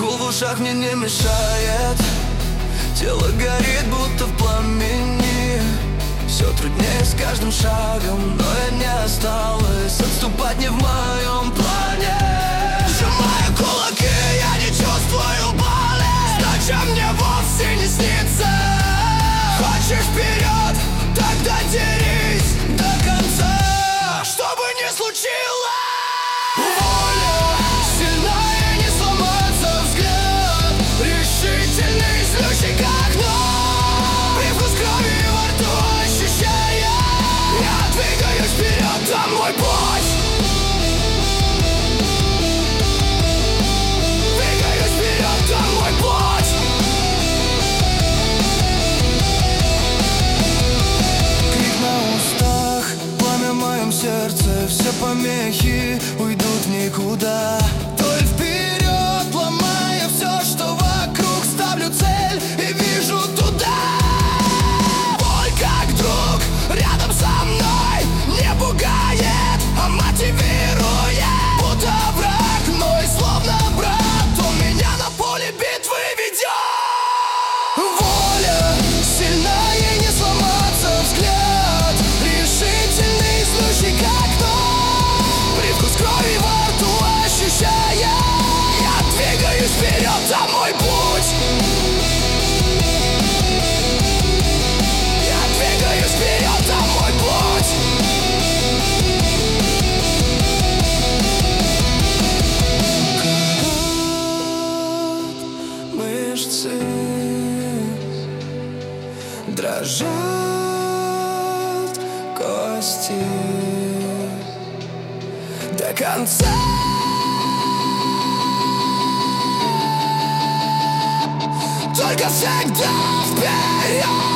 Гул в ушах мне не мешает, тело горит, будто в пламени. Все труднее с каждым шагом, но я не осталась. Отступать не в моем плане. Сжимаю кулаки, я не чувствую боли. Сдача мне вовсе не снится. Хочешь вперед, тогда дерись до конца. Что бы ни случилось, воля сильнее, не сломаться взгляд. Решительный, злющий как ночь. Привкус крови во рту ощущая. Я двигаюсь вперед, там мой путь. Двигаюсь вперед, там мой путь. Крик на устах, пламя в моем сердце. Все помехи уйдут в никуда. Вдоль вперед, ломая все, что вокруг. Ставлю цель и вижу туда. Боль как друг рядом со мной не пугает, а мотивирует. Будто враг, но и словно брат. Он меня на поле битвы ведет. Воля сильнее, не сломаться взгляд. Решительный, злющий как ночь. Привкус крови во рту ощущая. Я двигаюсь вперед, там мой путь. Я двигаюсь вперед, там мой путь. Как мышцы дрожат кости до конца. Только всегда вперед.